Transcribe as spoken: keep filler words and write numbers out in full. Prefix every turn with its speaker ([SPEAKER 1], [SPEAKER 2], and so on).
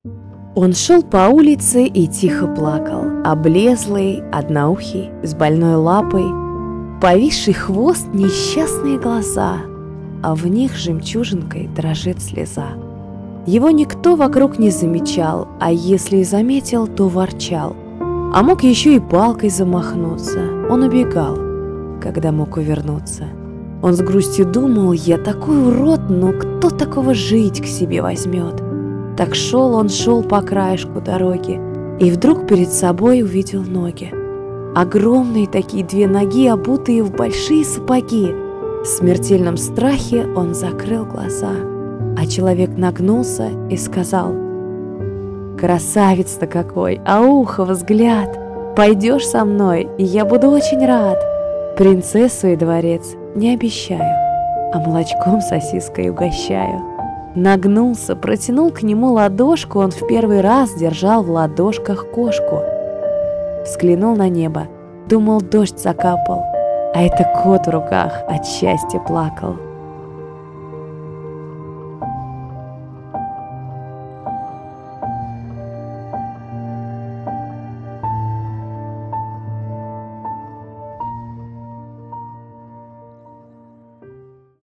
[SPEAKER 1] Он шел по улице и тихо плакал, облезлый, одноухий, с больной лапой, повисший хвост, несчастные глаза, а в них жемчужинкой дрожит слеза. Его никто вокруг не замечал, а если и заметил, то ворчал. А мог еще и палкой замахнуться. Он убегал, когда мог увернуться. Он с грустью думал: я такой урод, но кто такого жить к себе возьмет? Так шел он, шел по краешку дороги, и вдруг перед собой увидел ноги. Огромные такие две ноги, обутые в большие сапоги. В смертельном страхе он закрыл глаза, а человек нагнулся и сказал: «Красавец-то какой, а ухо, взгляд! Пойдешь со мной, и я буду очень рад. Принцессу и дворец не обещаю, а молочком сосиской угощаю». Нагнулся, протянул к нему ладошку, он в первый раз держал в ладошках кошку. Взглянул на небо, думал, дождь закапал, а это кот в руках от счастья плакал.